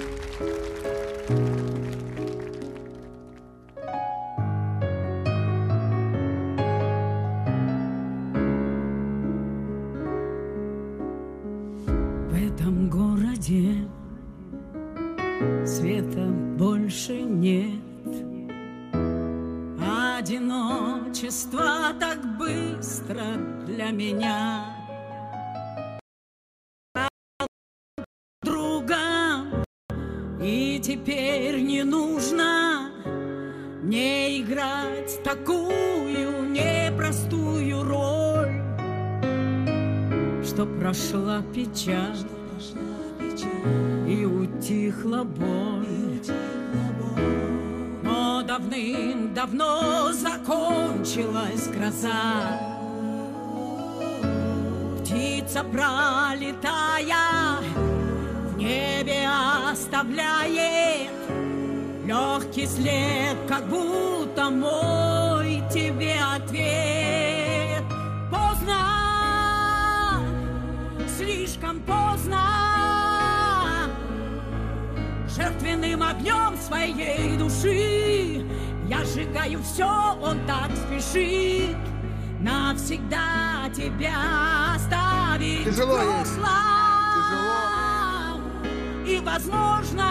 В этом городе света больше нет. Одиночество так быстро для меня. Друга, и теперь не нужно мне играть такую непростую роль, что прошла печаль и утихла боль. Но давным-давно закончилась гроза. Птица, пролетая, в небе оставляет легкий след, как будто мой тебе ответ. Поздно, слишком поздно. Жертвенным огнем своей души я сжигаю все, он так спешит навсегда тебя оставить в прошлом. И, возможно,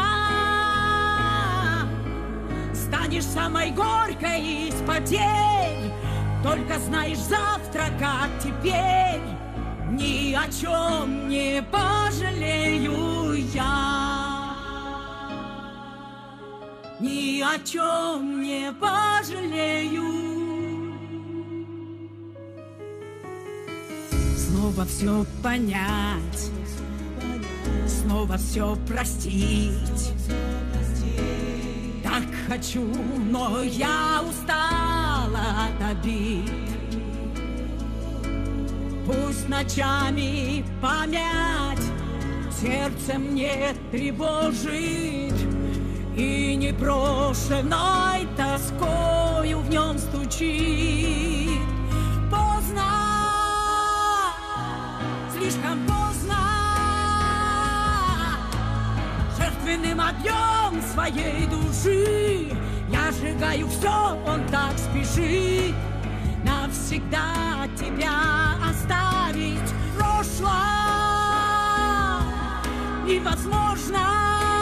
станешь самой горькой из потерь. Только знаешь завтра, как теперь, ни о чем не пожалею я. Ни о чем не пожалею. Снова все понять, снова все простить. Так хочу, но я устала от обид. Пусть ночами помять сердце мне тревожит, и непрошенной тоскою в нем стучит. Поздно, слишком поздно. Жертвенным огнем своей души я сжигаю все, он так спешит навсегда тебя оставить в прошлом. И, возможно,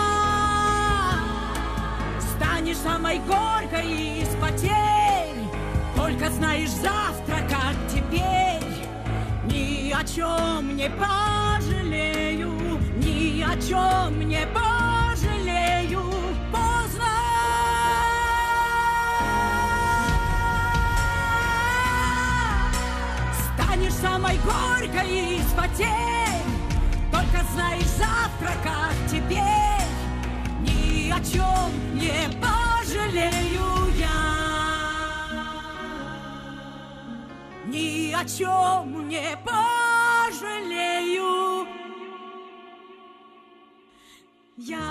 станешь самой горькой из потерь. Только знаешь завтра, как теперь, ни о чем не пожалею, ни о чем не пожалею. Поздно, станешь самой горькой из потерь. Только знаешь завтра, как теперь, ни о чем не пожалею я. Ни о чем не пожалею я.